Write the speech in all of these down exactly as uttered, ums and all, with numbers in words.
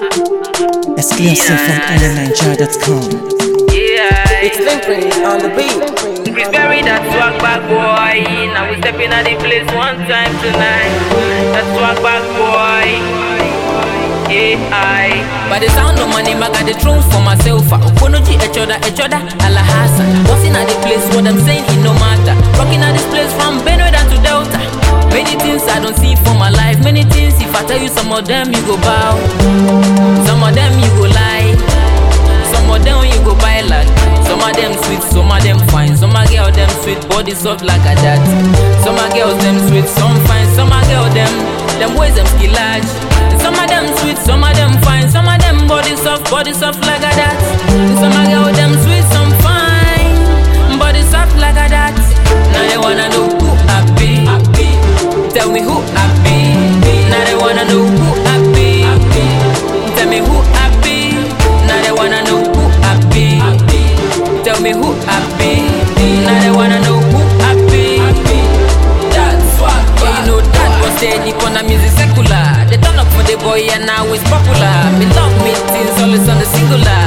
Exclusive from N N Nigeria dot com. Yeah, It's Limping on the beat. Chris Berry, that swag back boy. Now we stepping at the place one time tonight. That swag back boy. Yeah, I. By the sound of money, I got the throne for myself. Okonoji, echoda, echoda, ala Hassan. Bossing at the place, what I'm saying, it no matter. Rocking at this place from Benue down to Delta. Many things I don't see for my life. Many things, if I tell you some of them, you go bow. Some of them, you go lie. Some of them, you go buy like. Some of them sweet, some of them fine. Some of girls, them sweet, body soft like a that. Some of girls, them sweet, some fine. Some of girls, them, them ways, them skill large. Some of them sweet, some of them fine. Some of them body soft, body soft like a that. Some of girls, them sweet, some fine. Body soft like a that. Now they wanna know who I be. Tell me who I be. Now they wanna know who I be. Tell me who I be. Now they wanna know who I be. Tell me who I be. Now they wanna know who I be. That's what. Yeah, you know that was steady on the music secular. They turn up for the boy and now it's popular. Me love meetings always on the singular.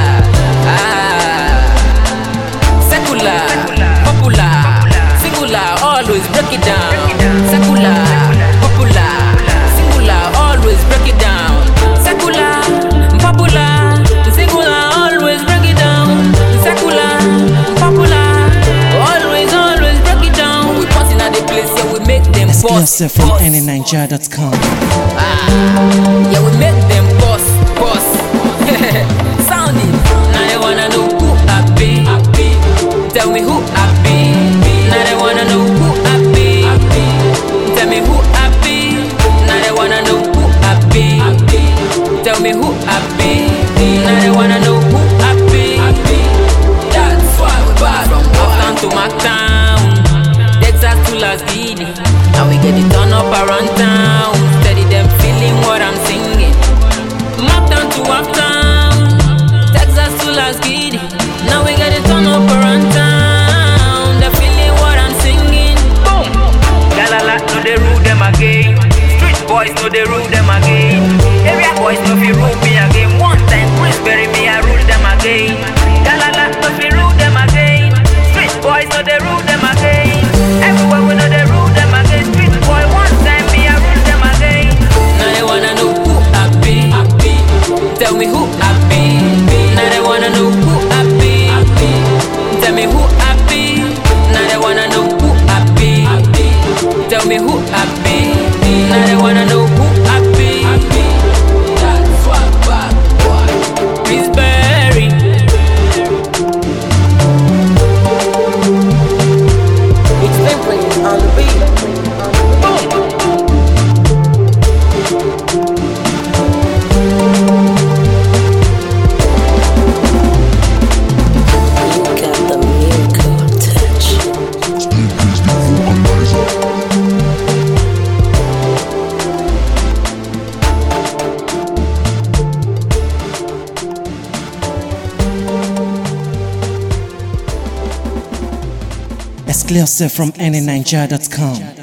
Ah, secular, popular, singular, always break it down. Secular, popular, singular, always break it down. Secular, popular, singular, always break it down. Secular, popular, always, always break it down. When we passing at the place, yeah, we make them boss. Exclusive from N N Nigeria dot com. Ah, yeah, we make them boss, boss. Sounding. Now they wanna know who I be. Tell me who I be. Now they wanna know who I be. Tell me who I be. Now they wanna know who I be. Tell me who I be. Now they wanna know who I be. That's why we bad from Uptown to Mactown, Texas to Las Guinea. Now we get it done up around town. Steady them feeling what I'm singing. Mactown to Uptown, Texas to Las Guinea. Now we get it done up around town. They're feeling what I'm singing. Boom. Galala, no they rule them again. Street boys, no they rule them again. Area boys, no fi rule me again. One time, Chris Berry, me I rule them again. Galala, no fi rule them again. Street boys, no they rule them again. Everywhere we know they rule them again. Street boy, one time, me I rule them again. Now they wanna know who I be. Tell me who I be. Now they wanna know who I be. Tell me who I be. Now they wanna know who I be. Tell me who I be. Now they wanna know who I be. That's what bad boy. Chris Berry. It's Limping on the beat. You got the miracle touch. Exclusive from N N Nigeria dot com.